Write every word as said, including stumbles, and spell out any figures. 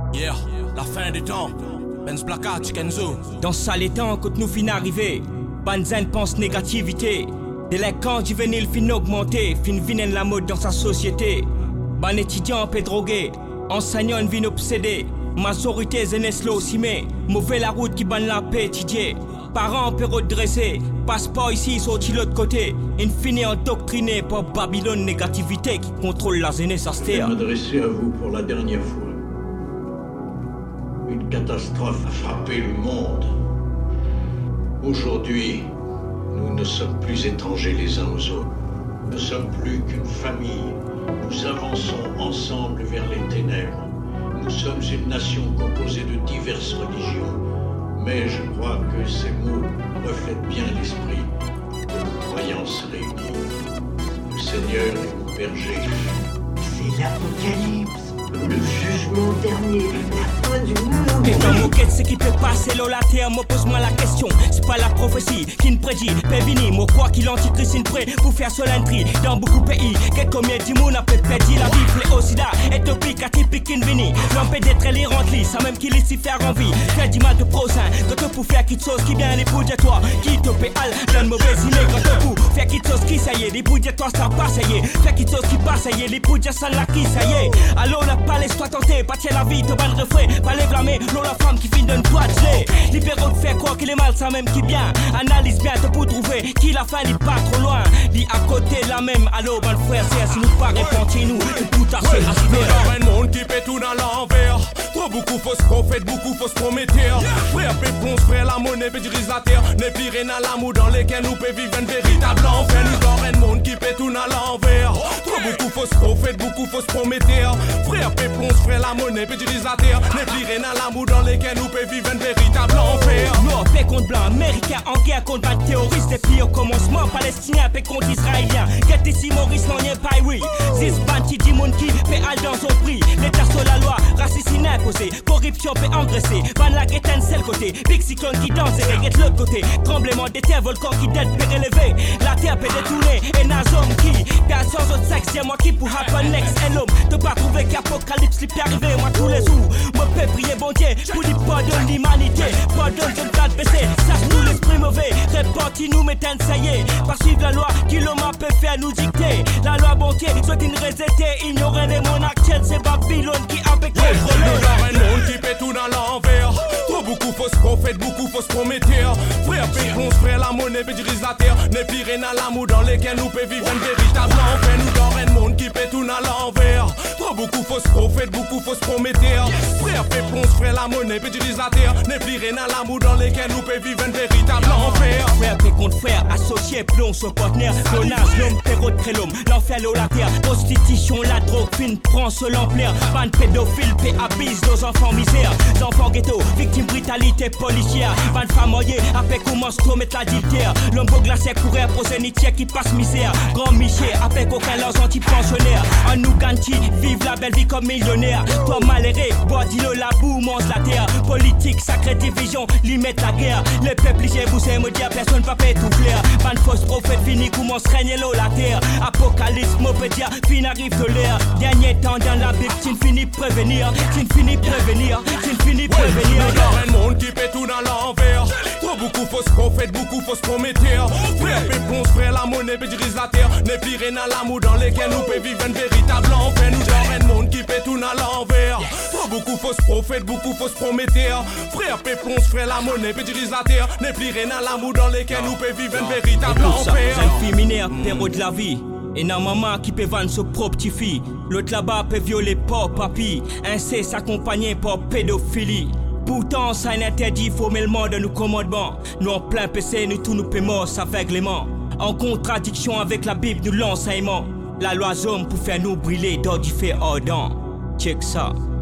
Yeah, la fin du temps. Benz Blacka, Chikenzo. Dans ça les temps, quand nous fin arriver, Banzen pense négativité. Délinquant juvénile fin augmenter, fin vinen la mode dans sa société. Ban étudiant peut droguer, enseignant vin obsédé. Majorité jeunesse lo simé, mauvais la route qui ban la paix étudier. Parents peut redresser, passeport ici sorti l'autre côté. Infini endoctriné par Babylone négativité qui contrôle la jeunesse à Je vais terre. m'adresser à vous pour la dernière fois. Une catastrophe a frappé le monde. Aujourd'hui, nous ne sommes plus étrangers les uns aux autres. Nous ne sommes plus qu'une famille. Nous avançons ensemble vers les ténèbres. Nous sommes une nation composée de diverses religions. Mais je crois que ces mots reflètent bien l'esprit de nos croyances réunies. Le Seigneur est mon berger. C'est l'apocalypse, le jugement dernier, la fin du monde. Et dans mon quête, ce qui peut passer là la terre, me pose-moi la question. C'est pas la prophétie qui ne prédit, Pévini, moi quoi qu'il antichrist une prêt pour faire solentrie. Dans beaucoup de pays, quelques combien de monde a peut perdu la vie. Fléau sida, étopique, atypique, invini. L'empêche d'être les rentlis, ça même qu'il laisse faire envie. Faire du mal de prochain, quand tu peux faire quelque chose qui vient les bouts de toi. Qui te paie al, donne mauvaise idée quand tu peux faire quelque chose qui ça y est, les bouts de toi ça passe, ça y est. Faire quelque chose qui passe, ça y est, les bouts de ça là qui ça y est. Alors la palais, toi tenter, pâtir la vie, te ban le refrain, pas les blâmer. La femme qui finit d'une toile de libéraux de faire quoi qu'il est mal, ça même qui bien. Analyse bien te pour trouver qui la fin n'est pas trop loin. Dit à côté de la même, allô, bon frère, c'est si nous pas répondre nous, tout à fait Nous avons un monde qui fait tout dans l'envers. Trop beaucoup fausses prophètes, beaucoup fausses prometteurs. Frère, péponce, frère, la monnaie, pédirise la terre. N'est plus rien à l'amour dans lesquels nous peut vivre un véritable enfer. Nous avons un monde qui fait tout dans l'envers. Trop beaucoup fausses prophètes, beaucoup fausses prometteurs. Frère, péponce, frère, la monnaie, pédirise la terre. N'est plus rien à l'amour dans lesquels nous peut vivre un véritable enfer. Noir, paix contre blanc, américain en guerre contre un terroriste. Et puis au commencement, palestinien, paix contre israélien. Quête ici, Maurice, non, y'a pas oui. Zis, banti, dimon qui paix al dans son prix. L'état sur la loi, racisme imposé. Corruption, paix engraissé. Van la guette un seul côté. Big cyclone qui danse et guette l'autre côté. Tremblement des terres, volcan qui t'aide, paix élevé. La terre peut détourner. Et Nazom qui perd sans autre sexe. Y'a moi qui pour happen next. Et l'homme, de pas trouver qu'apocalypse lui peut arriver. Moi tous les jours, moi peux prier bon Dieu. Pour dire pardonne l'humanité, pardonne je ne pas baisser. Sache nous l'esprit mauvais, répartis nous mettons ça y est. Par suivre la loi, qui l'homme peut faire nous dicter. La loi bon Dieu, soit une résété, ignorer les monarques actuels, c'est Babylone qui a bec contrôlé. Nous avons un monde qui fait tout dans l'envers. Trop beaucoup fausses prophètes, beaucoup fausses prometteurs. Frère, péponce, frère, la monnaie, pédirise la terre. N'est plus rien à l'amour dans lesquels nous peut vivre un véritable enfer. Nous avons un monde qui fait tout dans l'envers. Trop beaucoup fausses prophètes, beaucoup fausses prometteurs. Frère, péponce, frère, la monnaie, pédirise la terre. N'est plus rien à l'amour dans lesquels nous peut vivre un véritable enfer. Frère, paix contre frère, associé, plomb, son partenaire. Clonage, l'homme, terreau de crélome. L'enfer, l'eau, la terre. Prostitution, la drogue, fine, prend ce l'ampleur. Ban pédophile, paix abuse nos enfants misères. Enfants ghetto, victime brutalité policière. Ban famoyer, après commence trop mettre la dictaire. L'homme beau glacé, courir, prosénitier qui passe misère. Grand Miché, après aucun leurs anti-pensionnaires. En Ouganti, vive la belle vie comme millionnaire. Toi malheureux, bois d'îlot, la boue, mange la terre. Politique, sacrée division, limite la guerre. Le peuple, j'ai vous me dire, personne va pas tout clair. Ban fausse prophète, fini, commence régner l'eau, la terre. Apocalypse, me peut dire, fin arrive de l'air. Dernier temps dans la Bible, tu finis prévenir. Tu finis prévenir, tu finis prévenir. Nous avons un monde qui fait tout dans l'envers. Trop beaucoup fausses prophètes, beaucoup fausses prometteurs. Frère, péponce, frère, la monnaie, pédirise la terre. N'est plus rien à l'amour dans lesquels nous peut vivre un véritable enfer. Nous avons un monde qui fait tout dans l'envers. Trop beaucoup fausses prophètes, beaucoup fausses prometteurs. Frère, péponce, frère, la monnaie, pédirise la terre. N'est plus rien à l'amour dans lesquels nous peut vivre un véritable enfer. C'est un féminin, terreau de la vie. Et non maman qui peut vendre son propre petit fille. L'autre là-bas peut violer pas papy. Inceste accompagné par pédophilie. Pourtant ça est interdit formellement de nos commandements. Nous en plein P C, nous tous nous paiement aveuglément. En contradiction avec la Bible, nous l'enseignement. La loi homme pour faire nous brûler dans du feu ardent. Check ça.